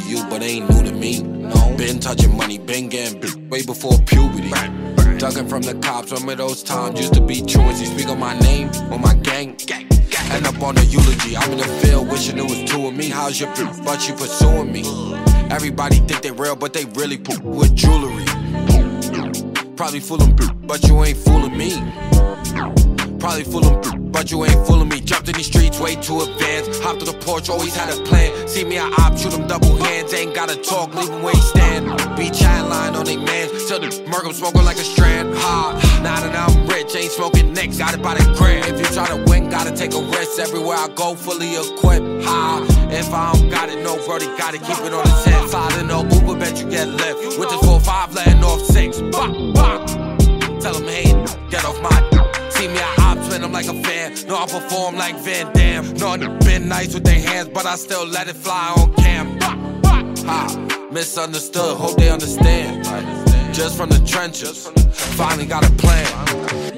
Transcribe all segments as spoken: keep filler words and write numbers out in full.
to you, but ain't new to me. No. Been touching money, been getting big way before puberty. Ducking from the cops, remember those times used to be truancy. Speak on my name, on my gang, end up on a eulogy. I'm in the field wishing it was two of me. How's your bitch, but you pursuing me? Everybody think they real, but they really poop with jewelry. Probably fooling, but you ain't fooling me. Probably fooling, but you ain't fooling me. Jumped in these streets way too advanced. Hopped to the porch, always had a plan. See me, I op, shoot them double hands. Ain't gotta talk, leave them where he stand. Be chat line on they mans. Till the murk, I'm smoking like a strand. Ha, now that I'm rich, ain't smoking next. Got it by the gram. If you try to win, gotta take a risk. Everywhere I go, fully equipped. Ha, if I don't got it, no brody got it. Keep it on his head. Slide in no Uber, bet you get lift. With this four five, letting off six. Bop, bop. Tell him, hey, get off my. See me, I op, spin them like a fan. No, I perform like Van Damme. No, they been nice with their hands, but I still let it fly on cam. Ha, misunderstood, hope they understand. Just from the trenches, finally got a plan.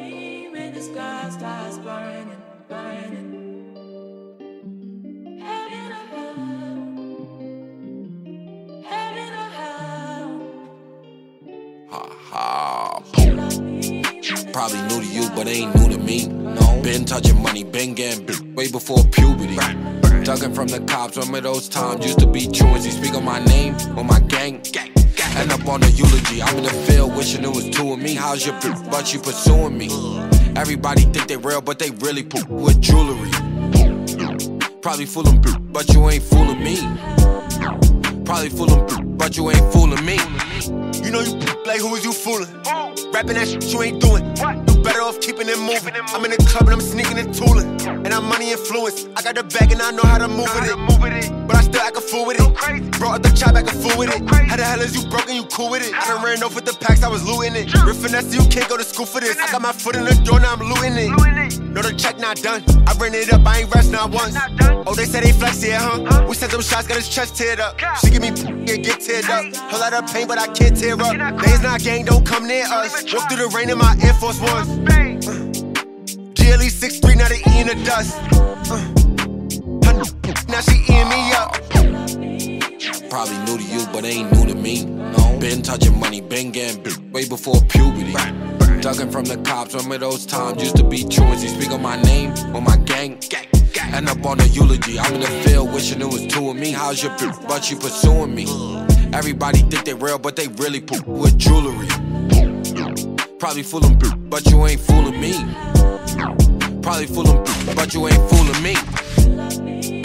Ha ha, probably new to you, but ain't new to me. No. Been touching money, been getting big way before puberty. Ducking from the cops, remember those times used to be truancy. Speak on my name, on my gang, end up on a eulogy. I'm in the field wishing it was two of me. How's your bitch, but you pursuing me? Everybody think they real, but they really poop with jewelry. Probably fooling, but you ain't fooling me. Probably fooling, but you ain't fooling me. You know you like who is you fooling? Rapping that shit you ain't doing. You better off keeping it moving. I'm in the club and I'm sneaking and tooling. And I'm money influenced. I got the bag and I know how to move with it. But I still act a fool with it. Brought up the chop, act a fool with it. How the hell is you broken? You cool with it? I done ran off with the packs, I was looting it. Real finesse, you can't go to school for this. I got my foot in the door, now I'm looting it. No, the check not done. I ran it up, I ain't rest not once. Oh, they say they flex here, huh? We sent them shots, got his chest teared up. She give me and get teared up. Whole lot of pain, but I can't tear up. Man's not gang, don't come near us. Walk through the rain in my Air Force Ones. Uh, G L E six three, now they eating the dust. Uh, now she eating me up. Probably new to you, but ain't new to me. No. Been touching money, been getting big way before puberty. Ducking from the cops, remember those times used to be truancy. Speak on my name, on my gang, end up on a eulogy. I'm in the field wishing it was two of me. How's your bitch, but you pursuing me? Everybody think they real, but they really poop with jewelry. Probably fooling, but you ain't fooling me. Probably fooling, but you ain't fooling me.